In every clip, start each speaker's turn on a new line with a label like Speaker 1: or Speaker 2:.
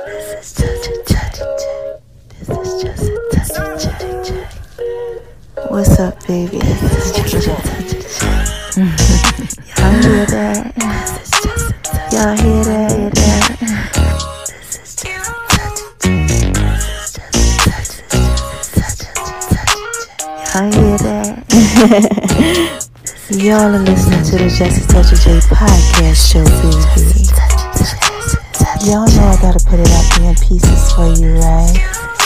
Speaker 1: This is just a touch of J. This is just a touch of J. What's up, baby? This is just a touch of J. Y'all hear that? This is just a touch. Y'all hear that? This is just a touch of J. This is just a touch of J. Y'all hear that? Y'all are listening to the Just a Touch of J podcast show, baby. Y'all know I gotta put it out there in pieces for you, right?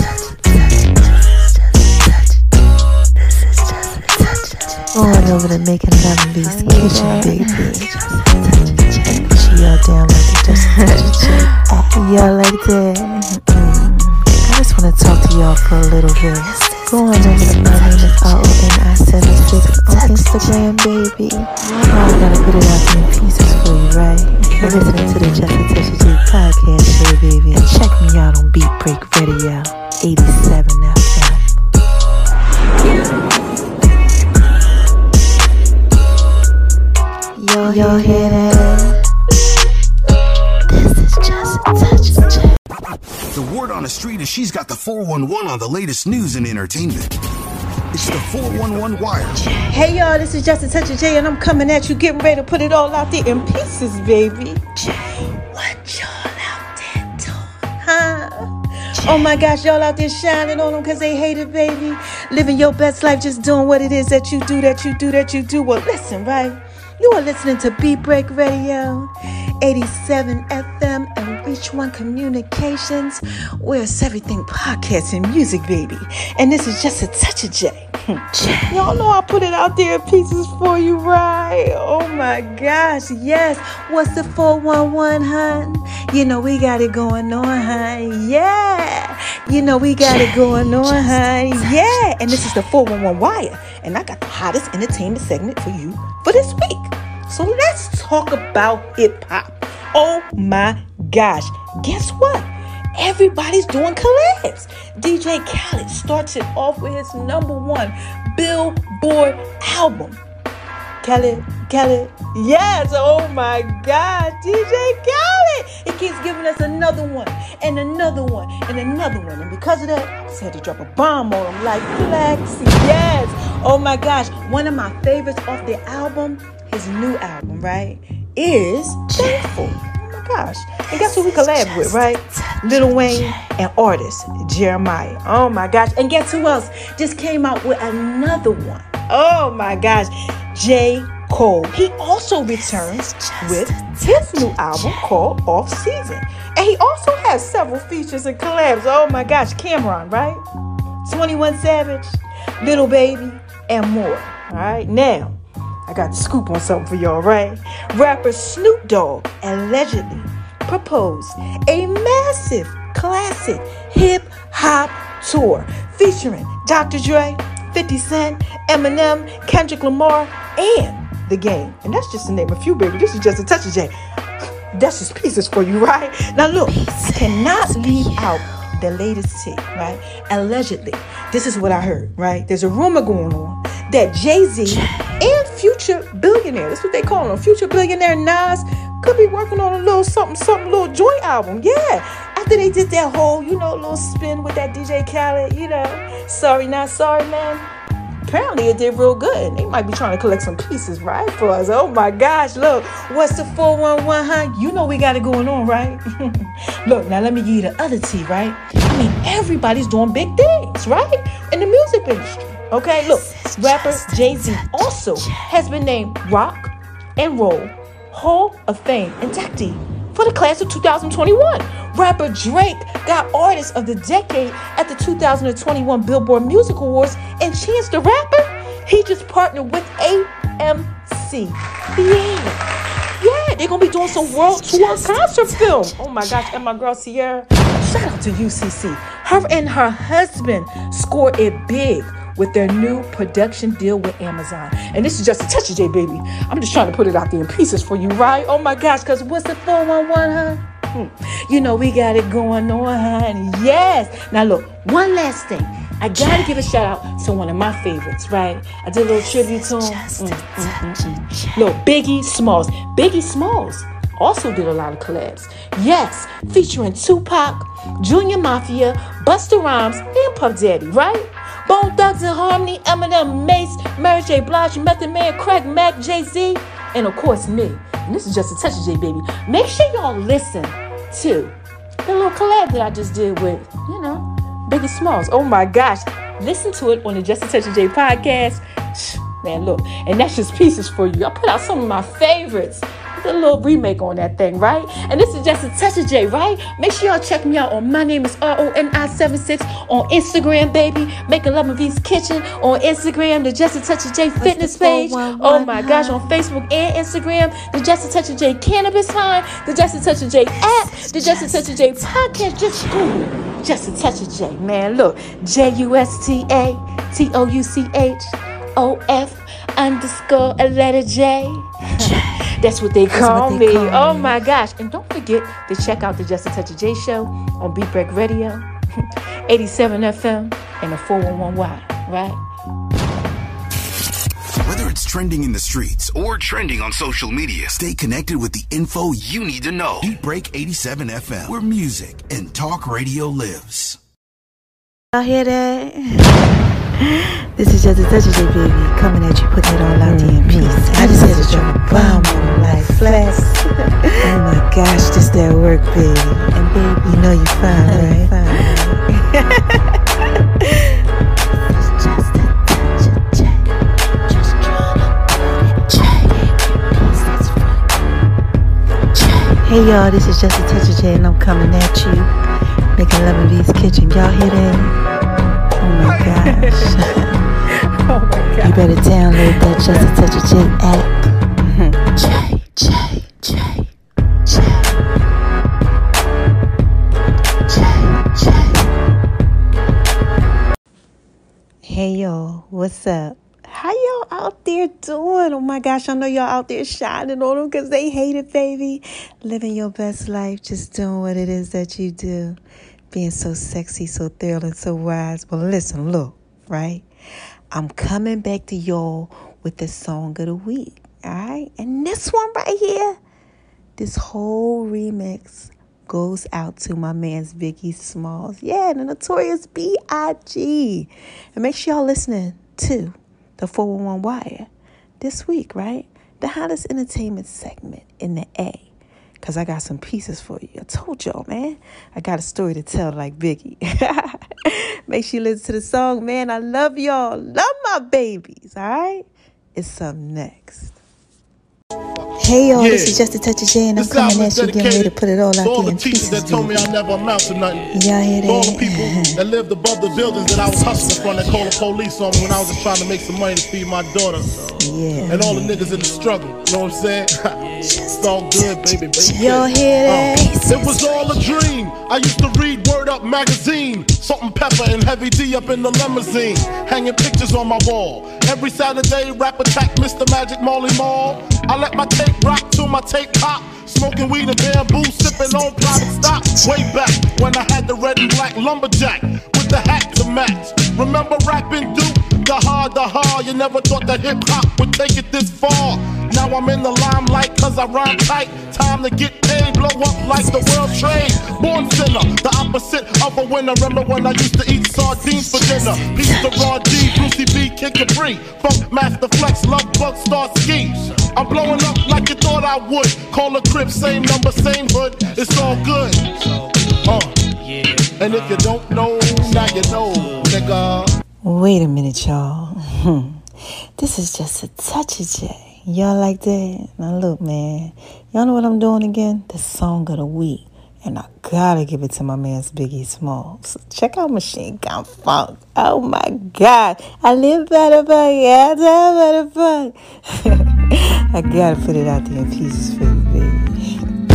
Speaker 1: Going over to making Lemon Beast kitchen, baby. She all down like the Just a Touch of J. Y'all like that? I just wanna talk to y'all for a little bit. Going over to my name is RONI76 on Instagram, baby. I gotta put it out there in pieces for you, right? You're listening to the Just a Touch of J podcast show, baby. And check me out on Beat Break Radio, 87 FM. Y'all hear that? This is Just a Touch of J.
Speaker 2: The word on the street is she's got the 411 on the latest news and entertainment. It's the 411 Wire.
Speaker 3: Hey y'all, this is Just a Touch of J, and I'm coming at you, getting ready to put it all out there in pieces, baby. J, what y'all out there doing? Huh? Oh my gosh, y'all out there shining on them because they hate it, baby. Living your best life, just doing what it is that you do. Well, listen, right? You are listening to Beat Break Radio, 87 FM, and Reach One Communications, where it's everything podcast and music, baby. And this is Just a Touch of J. Y'all know I put it out there in pieces for you, right? Oh my gosh, yes. What's the 411, hun? You know we got it going on, hun. Yeah. You know we got it going on, hun. Yeah. And this is the 411 Wire. And I got the hottest entertainment segment for you for this week. So let's talk about hip hop. Oh my gosh. Guess what? Everybody's doing collabs. DJ Khaled starts it off with his #1 Billboard album. Khaled, yes, oh my God, DJ Khaled. He keeps giving us another one, and another one, and another one. And because of that, I just had to drop a bomb on him like Flexi. Yes, oh my gosh. One of my favorites off the album, his new album, right, is Thankful. Gosh. And guess who we collab with, right? Lil Wayne and artist Jeremiah. Oh my gosh. And guess who else just came out with another one? Oh my gosh. J. Cole. He also returns with his new album called Off Season. And he also has several features and collabs. Oh my gosh. Cameron, right? 21 Savage, Little Baby, and more. All right. Now, I got the scoop on something for y'all, right? Rapper Snoop Dogg allegedly proposed a massive classic hip-hop tour featuring Dr. Dre, 50 Cent, Eminem, Kendrick Lamar, and The Game. And that's just to name a few, baby. This is Just a Touch of J. That's just pieces for you, right? Now look, I cannot leave out the latest tea, right? Allegedly, this is what I heard, right? There's a rumor going on that Jay-Z and future billionaire, that's what they call him, future billionaire Nas, could be working on a little something, little joint album. Yeah, after they did that whole, little spin with that DJ Khaled, sorry, not sorry, man. Apparently it did real good. They might be trying to collect some pieces, right, for us. Oh my gosh, look, what's the 411, huh? You know we got it going on, right? Look, now let me give you the other tea, right? I mean, everybody's doing big things, right? In the music industry. Okay, look, rapper Jay-Z also has been named Rock and Roll Hall of Fame inductee for the class of 2021. Rapper Drake got Artist of the Decade at the 2021 Billboard Music Awards, and Chance the Rapper, he just partnered with AMC. Yeah, they're going to be doing some world tour concert film. Oh my gosh, and my girl Sierra, shout out to UCC. Her and her husband scored it big with their new production deal with Amazon. And this is Just a Touch of J, baby. I'm just trying to put it out there in pieces for you, right? Oh my gosh, because what's the 411, huh? You know we got it going on, honey. Yes. Now look, one last thing. I gotta give a shout out to one of my favorites, right? I did a little tribute to him. Look, Biggie Smalls. Biggie Smalls also did a lot of collabs. Yes, featuring Tupac, Junior Mafia, Busta Rhymes, and Puff Daddy, right? Bone Thugs and Harmony, Eminem, Mace, Mary J. Blige, Method Man, Craig Mack, Jay-Z, and of course me. And this is just a touch of J, baby. Make sure y'all listen to the little collab that I just did with, Biggie Smalls. Oh my gosh. Listen to it on the Just a Touch of J podcast. Man, look. And that's just pieces for you. I put out some of my favorites. Did a little remake on that thing, right? And this is Just a Touch of J, right? Make sure y'all check me out on My Name is RONI76 on Instagram, baby. Making Love and V's Kitchen on Instagram. The Just a Touch of J fitness page. Oh my gosh, on Facebook and Instagram. The Just a Touch of J cannabis line. The Just a Touch of J app. The Just a Touch of J podcast. Just Google Just a Touch of J. Man, look. JUSTATOUCHOF_ a letter J. That's what they call me. Oh my gosh. And don't forget to check out the Just a Touch of J show on Beat Break Radio, 87 FM, and the 411Y, right?
Speaker 2: Whether it's trending in the streets or trending on social media, stay connected with the info you need to know. Beat Break 87 FM, where music and talk radio lives.
Speaker 1: Y'all hear that? This is Just a Touch of J, baby. Coming at you, putting it all out there in peace. I just had to drop a bomb on like flex. Oh my gosh, this that work, baby. And baby, you know you fine, right? It's just a touch of J. Just trying to J. Hey y'all, this is Just a Touch of J, and I'm coming at you, making Love and V's Kitchen. Y'all hear that? Oh my gosh.
Speaker 3: Oh my God.
Speaker 1: You better download that Just a Touch of J app. J. Hey y'all, what's up? How y'all out there doing? Oh my gosh, I know y'all out there shining on them because they hate it, baby. Living your best life, just doing what it is that you do. Being so sexy, so thrilling, so wise. Well, listen, look, right? I'm coming back to y'all with the song of the week, all right? And this one right here, this whole remix goes out to my man's Biggie Smalls. Yeah, the Notorious B.I.G. And make sure y'all listening to the 411 Wire this week, right? The hottest entertainment segment in the A. Because I got some pieces for you. I told y'all, man. I got a story to tell like Biggie. Make sure you listen to the song, man. I love y'all. Love my babies, all right? It's up next. Hey, y'all, this is Just a Touch of J, and I'm coming at you, getting ready to put it all out there in pieces.
Speaker 4: That told me I never amount to nothing.
Speaker 1: Y'all hear that?
Speaker 4: For all the people that lived above the buildings that I was hustling from, that called the police on me when I was just trying to make some money to feed my daughter.
Speaker 1: Yeah.
Speaker 4: And all the niggas in the struggle, you know what I'm saying? It's all good, baby.
Speaker 1: Y'all hear that?
Speaker 4: It was all a dream. I used to read Word Up magazine, Salt and Pepper and Heavy D up in the limousine, hanging pictures on my wall. Every Saturday, Rap Attack, Mr. Magic, Marley Marl. I let my tape rock till my tape pop. Smoking weed and bamboo, sipping on private stock. Way back when I had the red and black lumberjack with the hat to match. Remember rapping Duke? The hard, you never thought that hip-hop would take it this far. Now I'm in the limelight cause I rhyme tight. Time to get paid, blow up like the world trade. Born sinner, the opposite of a winner. Remember when I used to eat sardines for dinner? Peace to Raw D, Brucey B, Kid Capri, Funk Master Flex, Love Bug, Star Ski. I'm blowing up like you thought I would. Call a crib, same number, same hood. It's all good. And if you don't know, now you know, nigga.
Speaker 1: Wait a minute, y'all. This is Just a Touch of J. Y'all like that? Now look, man. Y'all know what I'm doing again? The song of the week. And I gotta give it to my man's Biggie Smalls. Check out Machine Gun Funk. Oh my God. I live by the funk. Yeah, I live by the funk. I gotta put it out there in pieces for you, baby.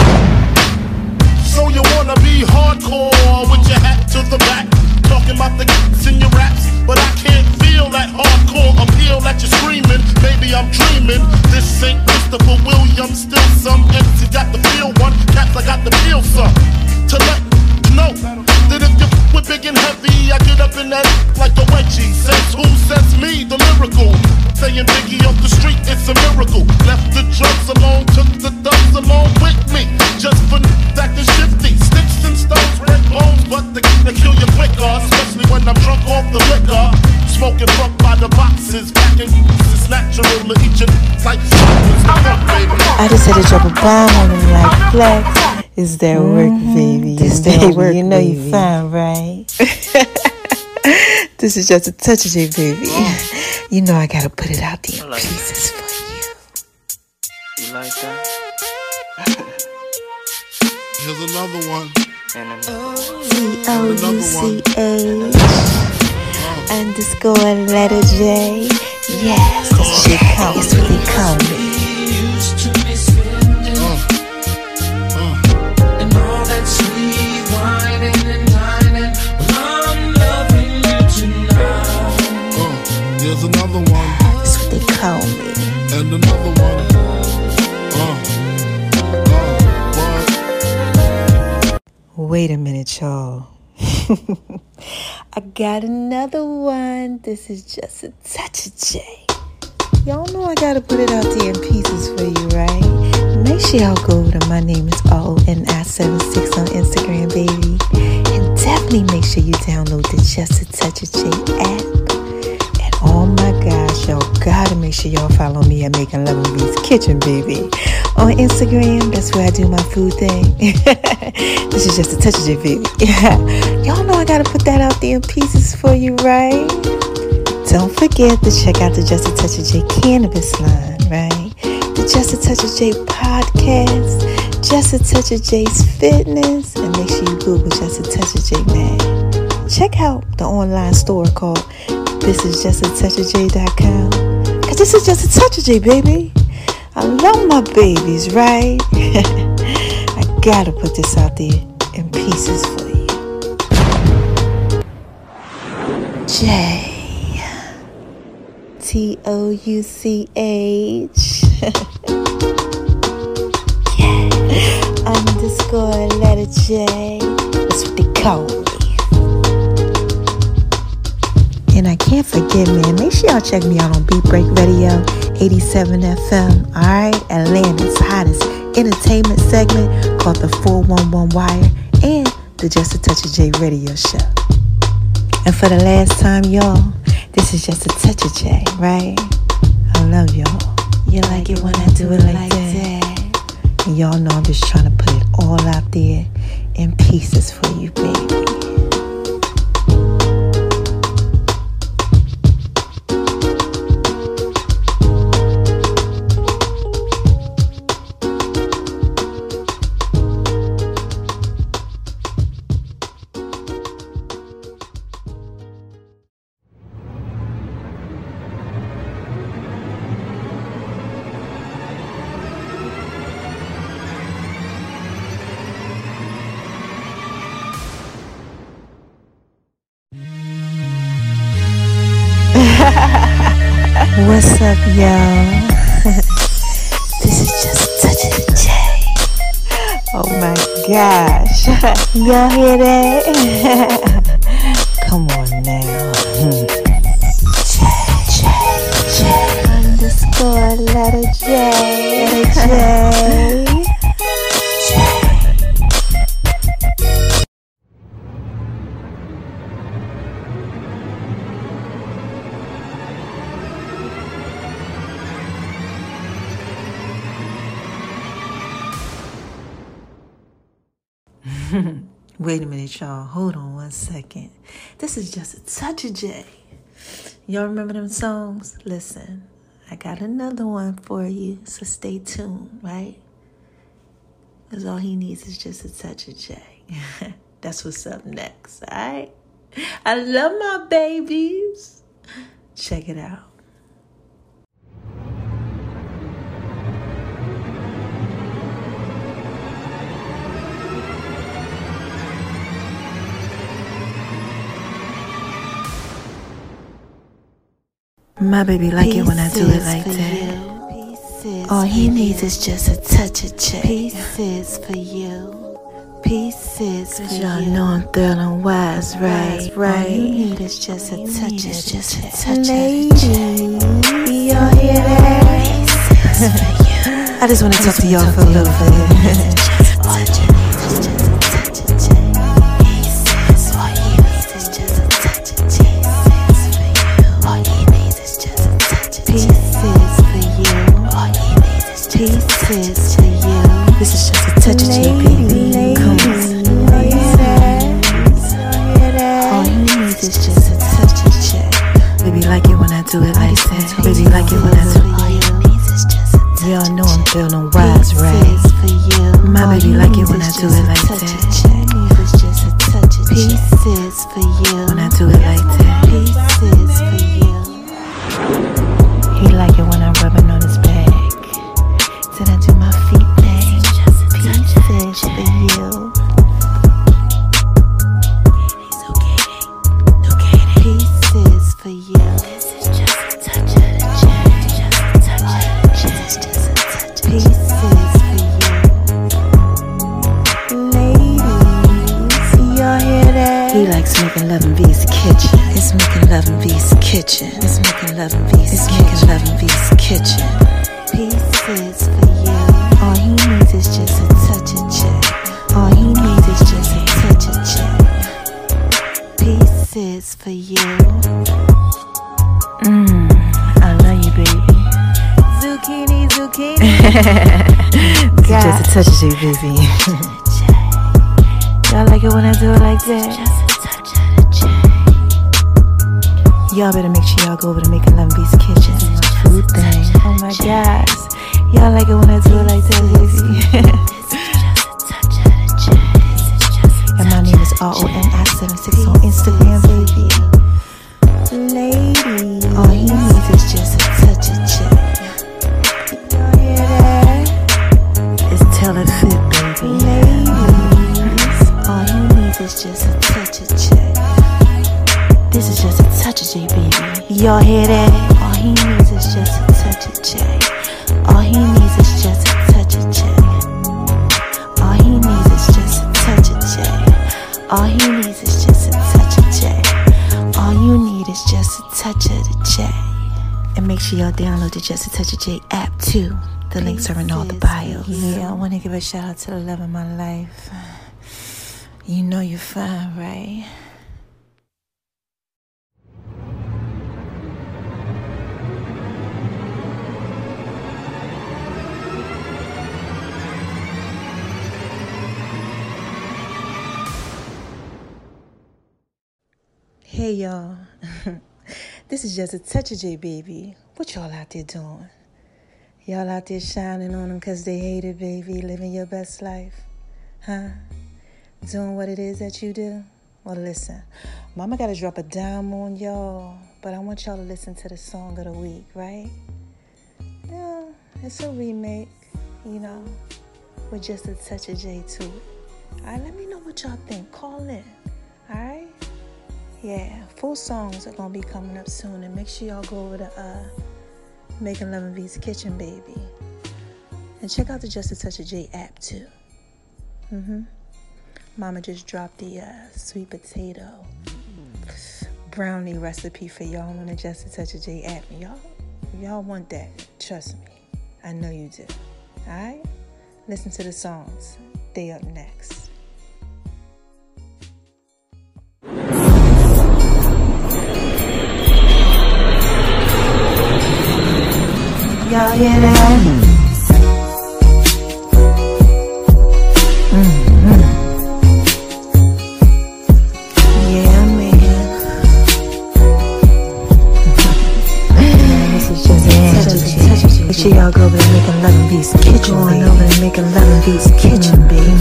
Speaker 4: So you wanna be hardcore with your hat to the back, talking about the kicks in your raps, but I can't feel that hardcore appeal that you're screaming. Maybe I'm dreaming. This ain't Christopher Williams, still some MC got the feel one, caps I got the feel some. To let you know that if you with big and heavy, I get up in that like a wedgie. Says who? Says me, the lyrical. Saying Biggie off the street, it's a miracle. Left the drugs alone, took the thugs along with me. but the key to kill you quicker, especially when I'm drunk off the liquor. Smoking fuck by the boxes, packing it's natural to each and like baby.
Speaker 3: I just had to drop a bomb on him like flex. Is that work, baby? Is that work, you know baby. You fine, right? This is just a touch of it, baby. You know I gotta put it out there in pieces for you.
Speaker 5: You like that?
Speaker 4: Here's another one.
Speaker 3: T-O-U-C-H underscore letter J. Yes, that's what they call me. That's what they call me.
Speaker 6: And all that sweet whining and dining, I'm loving you tonight.
Speaker 4: Here's another one.
Speaker 3: That's what they call me.
Speaker 4: And another one.
Speaker 3: Wait a minute, y'all. I got another one. This is just a touch of J. Y'all know I gotta put it out there in pieces for you, right? Make sure y'all go over to My Name Is ONI76 on Instagram, baby. And definitely make sure you download the Just a Touch of J app. And oh my gosh, y'all gotta make sure y'all follow me at Making Love in B's Kitchen, baby. On Instagram, that's where I do my food thing. This is just a touch of J, baby. Y'all know I gotta put that out there in pieces for you, right? Don't forget to check out the Just a Touch of J cannabis line, right? The Just a Touch of J podcast, Just a Touch of J's fitness, and make sure you Google Just a Touch of J, man. Check out the online store called thisisjustatouchofj.com. Cause this is just a touch of J, baby. I love my babies, right? I gotta put this out there in pieces for you. J Touch underscore letter J. That's what they call me. And I can't forget, man, make sure y'all check me out on Beat Break Radio 87 FM, alright? Atlanta's hottest entertainment segment called the 411 Wire and the Just a Touch of J radio show. And for the last time, y'all, this is Just a Touch of J, right? I love y'all. You like it when I do it like that? And y'all know I'm just trying to put it all out there in pieces for you, baby. What's up, y'all? This is just a touch of the J. Oh my gosh. Y'all hear that? Come on now. J underscore letter J. Letter J. Wait a minute, y'all. Hold on one second. This is just a touch of J. Y'all remember them songs? Listen, I got another one for you, so stay tuned, right? Because all he needs is just a touch of J. That's what's up next, all right? I love my babies. Check it out. My baby like it when I do it like that. All he needs is just a touch of J. Pieces for you. Pieces for you. Y'all know I'm thrilling wise, right? All you need is just a touch of J. Just a touch of J. Y'all hear that? I just want to talk to y'all for a little bit.
Speaker 1: Pieces for you. When I do it like that. Pieces for you. He like it when I'm rubbing on his back. Then I do my feet thing. Pieces for you. Pieces for you. This is just a touch of the jack. Just a touch of pieces for you. Ladies, y'all hear that? He likes making love in V's kitchen. It's making love in V's kitchen. It's making love in V's kitchen. It's making love in V's kitchen. Pieces for you. All he needs is just a touch of check. All he needs is just a touch of check. Pieces for you. I love you, baby. Zucchini, zucchini. God. Just a touch of you, baby. Y'all like it when I do it like that? Just a touch of the check. Y'all better make sure y'all go over to Making Love in V's kitchen. Do my food thing. Oh my gosh. Y'all like it when I do it like that, baby. And my name is RONI76 on Instagram, baby. Lady, all he needs is just a touch of check. Y'all hear that? It's tell it fit, baby. Ladies, all he needs is just a touch of check. This is just a touch of J, baby. Y'all hear that? All he needs is just a touch of check. All he needs is just a touch of check. All he needs is just a touch of check. All he needs is just a touch of check. All you need is just a touch of the J. And make sure y'all download the Just a Touch of J app too. The links are in all the bios. Yeah, I want to give a shout out to the love of my life. You know you're fine, right? Hey y'all, this is Just a Touch of J, baby. What y'all out there doing? Y'all out there shining on them because they hate it, baby, living your best life, huh? Doing what it is that you do? Well, listen, mama got to drop a dime on y'all, but I want y'all to listen to the song of the week, right? Yeah, it's a remake, you know, with Just a Touch of J to it. All right, let me know what y'all think. Call in, all right? Yeah, full songs are going to be coming up soon. And make sure y'all go over to Making Love in V's Kitchen, baby. And check out the Just a Touch of J app, too. Mama just dropped the sweet potato brownie recipe for y'all on the Just a Touch of J app. And y'all want that. Trust me. I know you do. All right? Listen to the songs. They up next. Y'all hear that? Yeah, man. This is just a touch of J. Make sure y'all go over to Making Love in V's Kitchen. Going over to Making Love in V's Kitchen, baby.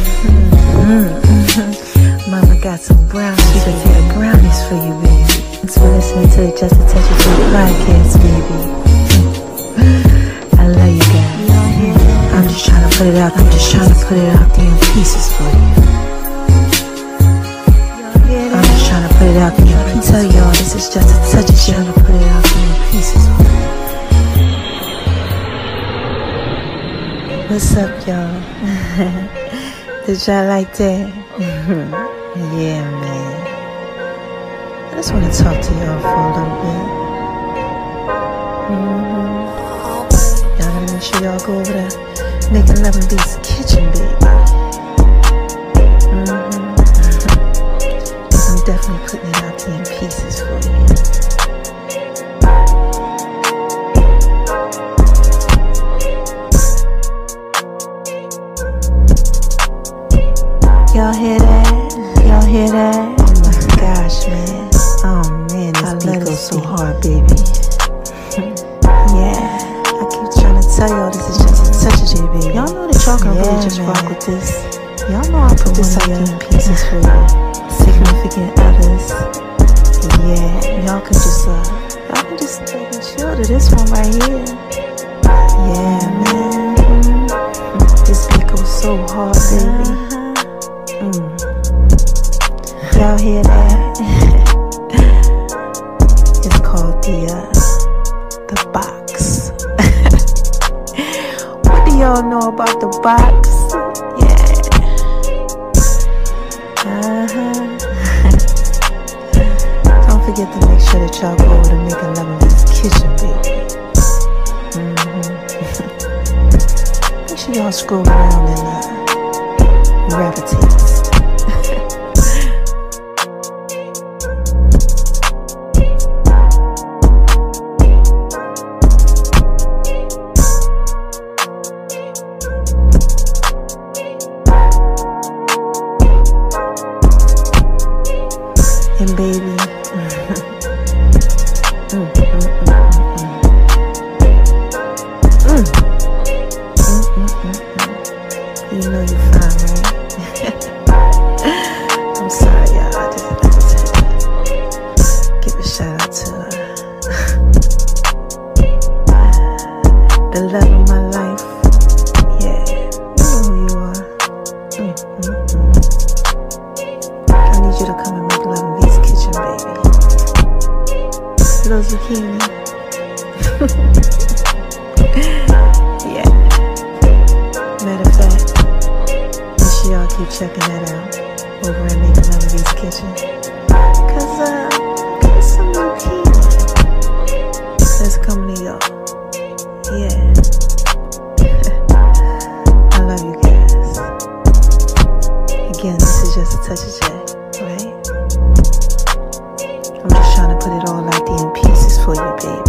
Speaker 1: Mama got some brownies. She could get brownies for you, baby. Thanks for listening to the Just a Touch of J podcast, baby. I love you guys. I'm just trying to put it out. I'm just trying to put it out there in pieces for you. I'm just trying to put it out there. I can tell y'all this is just a touch of trying to put it out there in pieces for you. What's up, y'all? Did y'all like that? Yeah, man. I just want to talk to y'all for a little bit. Make sure y'all go over there, Making Love in V's Kitchen, baby. I'm definitely putting it out there in pieces for you. Y'all hear that? Y'all hear that? Oh my gosh, man. Oh man, this beat goes so hard, baby. Yeah. Tell y'all this is just a touch of J, baby. Y'all know that y'all can really just rock with this. Y'all know I put this out there in pieces for you. significant others. Yeah, y'all can just chill to this one right here. Yeah, man. This beat goes so hard, baby. Y'all hear that? It's called the box. What do y'all know about the box? Yeah. Don't forget to make sure that y'all go over to Making Love in This Kitchen, baby. Make sure y'all scroll around and gravitate. And baby, you know you're fine, right? I'm sorry, y'all. I just had to give a shout out to the love of my life. Yeah, you know who you are. I need you to come and make love in V's Kitchen, baby. Little zucchini. Yeah. Matter of fact, make sure y'all keep checking that out over at Making Love in V's Kitchen. Cause got some new tea that's coming to y'all. Yeah. I love you guys. Again, this is just a touch of J. Right? I'm just trying to put it all out there in pieces for you, baby.